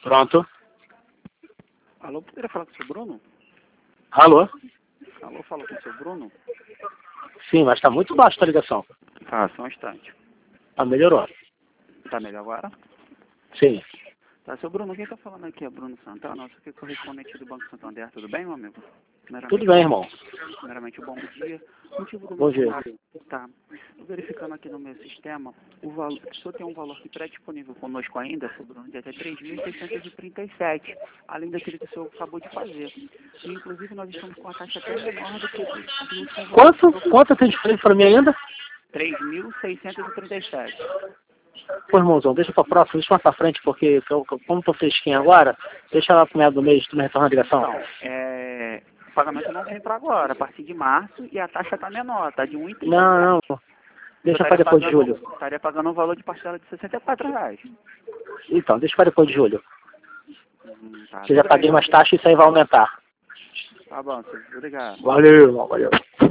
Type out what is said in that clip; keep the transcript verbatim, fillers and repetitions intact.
Pronto. Alô, poderia falar com o seu Bruno? Alô? Alô, fala com o seu Bruno? Sim, mas está muito baixo a ligação. Ah, só um instante. Ah, melhorou. Tá melhor agora? Sim. Tá, seu Bruno, quem tá falando aqui é Bruno Santana, nosso aqui é correspondente do Banco Santander. Tudo bem, meu amigo? Tudo bem, irmão. Primeiramente, bom dia. O motivo do Bom meu dia. contato, tá? Verificando aqui no meu sistema, o valor, o senhor tem um valor que pré-disponível conosco ainda, seu Bruno, de até três mil seiscentos e trinta e sete, além daquele que o senhor acabou de fazer. E, inclusive, nós estamos com a taxa até menor do que do, do último valor. Quanto, quanto tem disponível para mim ainda? três mil seiscentos e trinta e sete. Pô, irmãozão, deixa pra próxima, deixa mais pra frente, porque eu, como tô fresquinho agora, deixa lá pro meio do mês, tu me retorna a ligação. Então, é, o pagamento não vem para agora, a partir de março, e a taxa está menor, tá de um vírgula trinta e sete. Não, não, deixa pra depois de julho. Estaria pagando um valor de parcela de sessenta e quatro reais. Então, deixa pra depois de julho. Hum, tá, Se eu já tudo paguei bem. mais taxa, isso aí vai aumentar. Tá bom, senhor. Obrigado. Valeu, irmão, valeu.